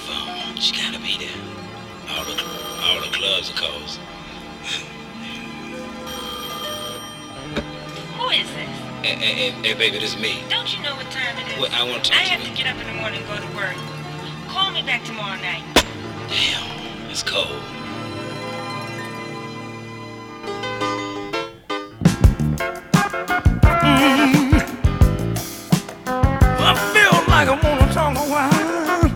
phone. She gotta be there. All the clubs are closed. Who is this? Hey, baby, this is me. Don't you know what time it is? Well, I want to I talk to have you. to get up in the morning and go to work. Call me back tomorrow night. Damn, it's cold. I feel like I wanna talk a while.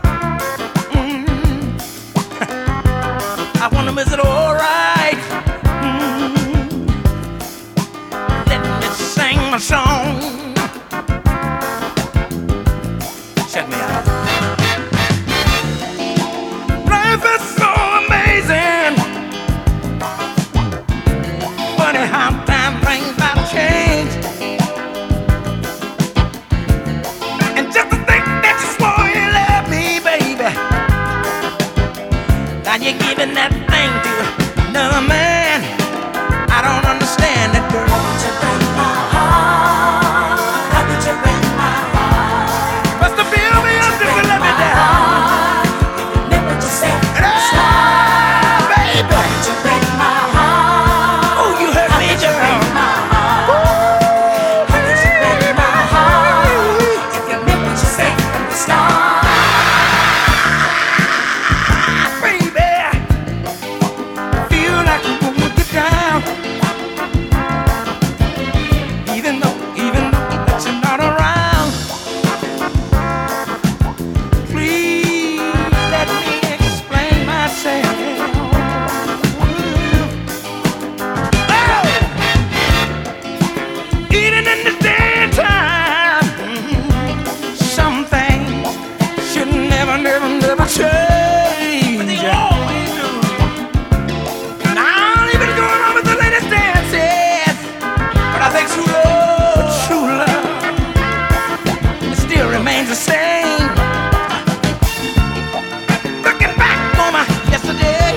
I wonder, is it alright? Let me sing my song. Check me out. Life is so amazing. Funny how time brings about change. And just to think that you swore you loved me, baby. Now you're giving that thing to another man. I don't understand that, girl. How could you break my heart? How could you break my heart? Must have feel me up if you let me down. Never just say Baby. how could you break my heart? Oh, you hurt me, girl. How could you break my heart? If you meant what you said from the start. Baby, feel like I wanna get down. Even though that you're not around. Please let me explain myself. Oh! Even in the daytime, some things should never change. But they always do. Now even going on with the latest dances, but I think true love, it still remains the same. Looking back on my yesterday,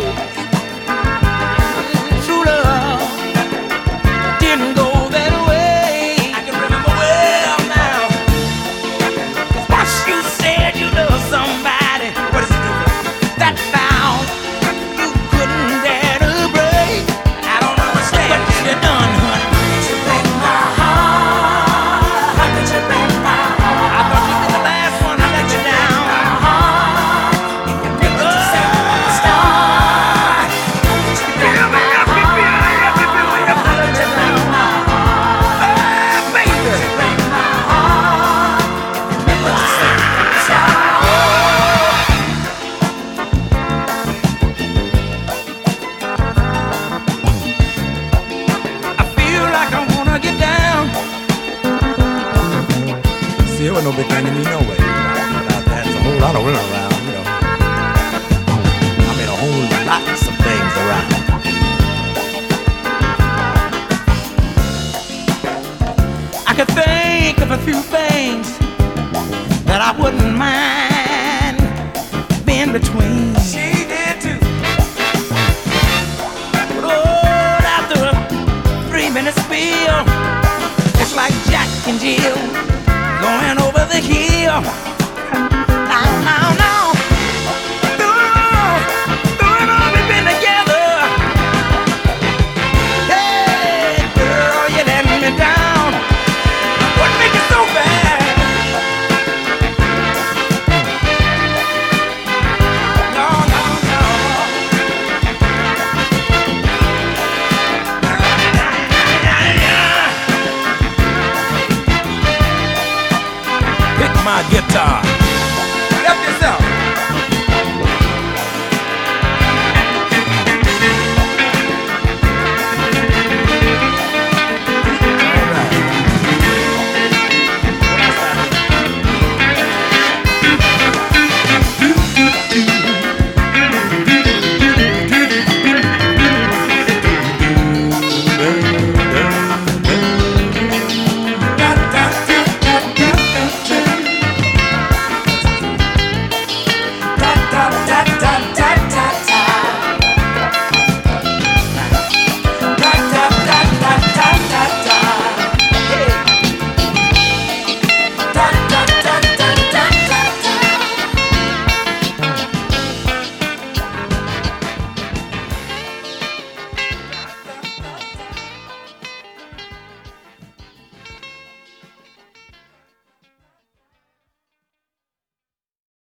true love didn't go that way. I can remember well now. 'Cause once you said you love somebody, what is it? That vow you couldn't dare to break. I don't understand what you done, honey. How could you break my heart? How could you break my heart? I thought you'd be the last one to let you down. If you meant what you said from the start. How could you break Feel me my up, feel me up, feel me up, How could you break my heart? baby. Break my heart. If you meant what you said from the start. I feel like I wanna get down. See, it wasn't no big thing to me, no way. Without that, there's a whole lot of women around, you know. I mean, a whole lot of things around. I could think of a few things that I wouldn't mind being between. She did too. But oh, after a 3-minute spiel, it's like Jack and Jill going over the hill. Now. Through it all we've been together. Hey, girl, you let me down. What make it so bad? No. Pick my guitar.